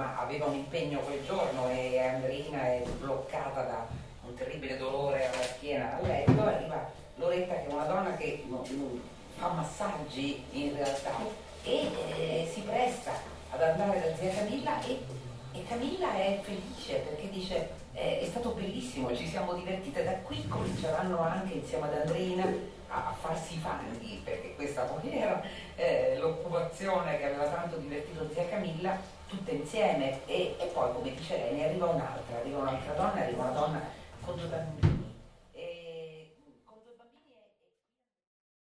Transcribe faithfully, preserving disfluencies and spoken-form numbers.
ma aveva un impegno quel giorno e Andreina è bloccata da un terribile dolore alla schiena a letto. Arriva Loretta, che è una donna che non, non fa massaggi in realtà, e eh, si presta ad andare da zia Camilla, e, e Camilla è felice perché dice eh, è stato bellissimo, ci siamo divertite. Da qui cominceranno anche insieme ad Andreina a, a farsi i fanghi, perché questa poi era eh, l'occupazione che aveva tanto divertito zia Camilla, tutte insieme. E, e poi, come dice lei, ne arriva un'altra, arriva un'altra donna, arriva una donna con